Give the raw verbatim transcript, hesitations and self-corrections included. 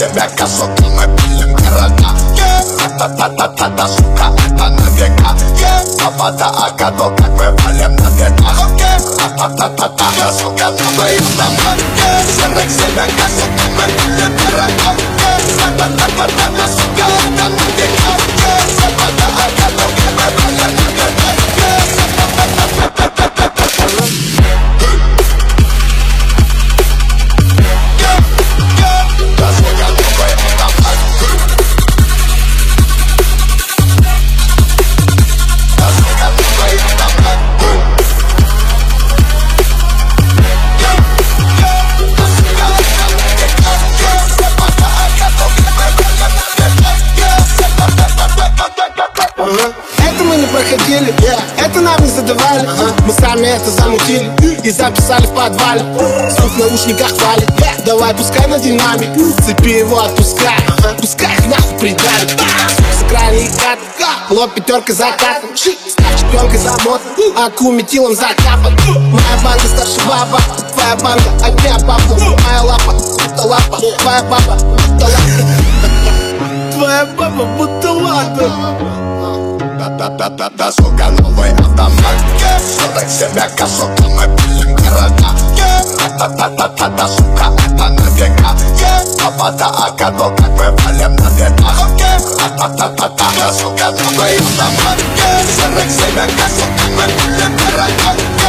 себя косу, мы пилим города. Та-та-та-та-та, сука, это на века. Вода, агадо, как мы валим на ветах. Та-та-та-та-та, сука, на твоих домах. Сырых себя косу, мы пилим города. Та-та-та-та-та, сука, это на века. Вода, агадо, как мы валим на ветах. Это мы не проходили, yeah. Это нам не задавали, uh-huh. Мы сами это замутили и записали в подвале. Звук в наушниках валит, yeah. Давай пускай на динамик, цепи его отпускай, uh-huh. Пускай их нахуй придавит. С крайней карты, лоб пятерка закатан, четверкой замотан, аку метилом закапан. Моя банда старше баба, твоя банда огня папа. Моя лапа, будто лапа, твоя баба, будто лапа. Твоя баба, будто лапа. Та-та-та-та-та, сука, новый автомат. Сырых себя косу, мы пилим города. Та-та-та-та-та, сука, это на века. Вода, агадо, как мы валим на ветах. Та-та-та-та-та, сука, новый автомат. Сырых себя косу, мы пилим города.